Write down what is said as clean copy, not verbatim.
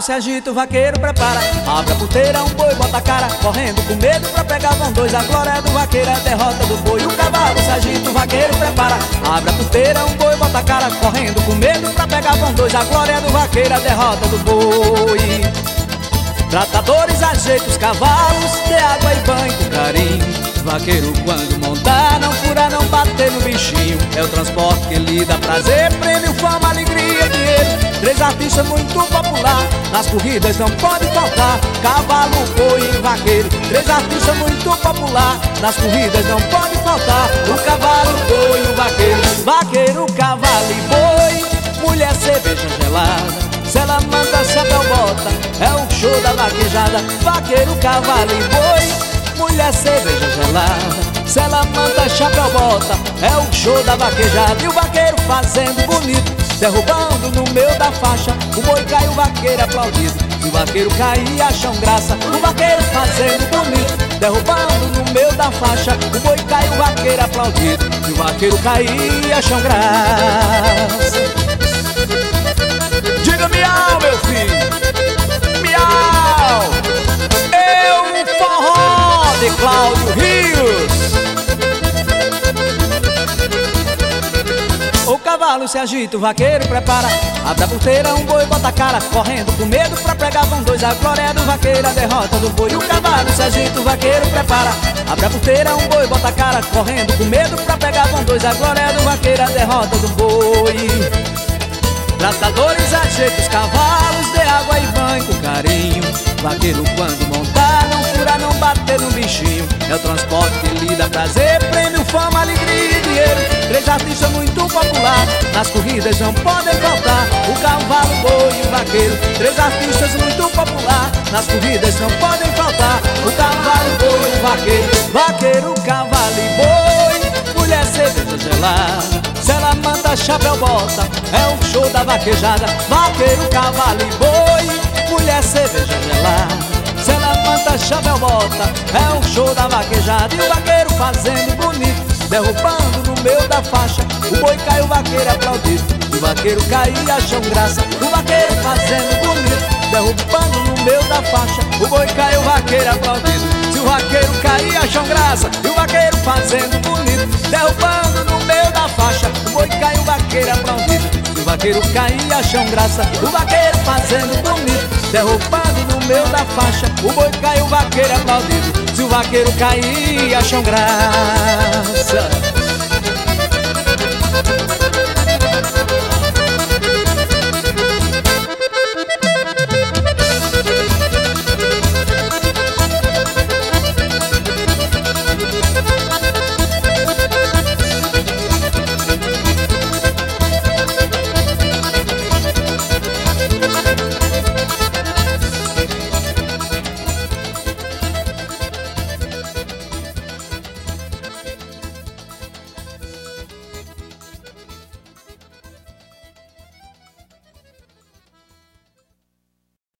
se agita, o vaqueiro prepara. Abre a porteira, um boi bota a cara, correndo com medo pra pegar vão dois. A glória do vaqueiro é a derrota do boi. O cavalo se agita, o vaqueiro prepara. Abre a porteira, um boi bota a cara, correndo com medo pra pegar vão dois. A glória do vaqueiro é a derrota do boi. Tratadores ajeitam os cavalos, dê água e banho com carinho. Vaqueiro quando montar, não fura, não bater no bichinho. É o transporte que lhe dá prazer, prêmio, fama, alegria, dinheiro. Três artistas muito popular, nas corridas não pode faltar. Cavalo, boi e vaqueiro. Três artistas muito popular, nas corridas não pode faltar. O cavalo, o boi e o vaqueiro. Vaqueiro, cavalo e boi, mulher, cerveja gelada. Se ela manda, chapéu bota, é o show da vaquejada. Vaqueiro, cavalo e boi, mulher, cerveja gelada. Se ela manda, chapéu bota, é o show da vaquejada. E o vaqueiro fazendo bonito, derrubando no meio da faixa. O boi cai, o vaqueiro aplaudido. E o vaqueiro cai e acham graça. O vaqueiro fazendo bonito, derrubando no meio da faixa. O boi cai, o vaqueiro aplaudido. E o vaqueiro cai e acham graça. Diga miau, meu filho, miau. Eu, forró de Cláudio Rios. O cavalo se agita, o vaqueiro prepara. Abre a porteira, um boi bota a cara, correndo com medo pra pegar vão dois. A glória é do vaqueiro, a derrota do boi. O cavalo se agita, o vaqueiro prepara. Abre a porteira, um boi bota a cara, correndo com medo pra pegar vão dois. A glória é do vaqueiro, a derrota do boi. Tratadores ajeitam os cavalos, dê água e banho com carinho. Vaqueiro quando montar, não fura, não bater no bichinho. É o transporte que lhe dá prazer, prêmio, fama, alegria e dinheiro. Três artistas muito popular, nas corridas não podem faltar. O cavalo, o boi e o vaqueiro. Três artistas muito popular, nas corridas não podem faltar. O cavalo, o boi e o vaqueiro. Vaqueiro, cavalo e boi, mulher, cerveja gelada. Se ela manda, chapéu bota, é o show da vaquejada. Vaqueiro, cavalo e boi, mulher, cerveja gelada. Se ela manda, chapéu bota, é o show da vaquejada. E o vaqueiro fazendo bonito, derrubando no meio da faixa. O boi cai, o vaqueiro aplaudido. O vaqueiro cai e acham graça. O vaqueiro fazendo bonito, derrubando no meio da faixa. O boi cai, o vaqueiro aplaudido. Se o vaqueiro cair, acham graça. E o vaqueiro fazendo bonito, derrubando no meio da faixa. O boi cai, o vaqueiro aplaudido. Se o vaqueiro cair, acham graça. O vaqueiro fazendo bonito, derrubando no meio da faixa. O boi cai, o vaqueiro aplaudido. Se o vaqueiro cair, acham graça.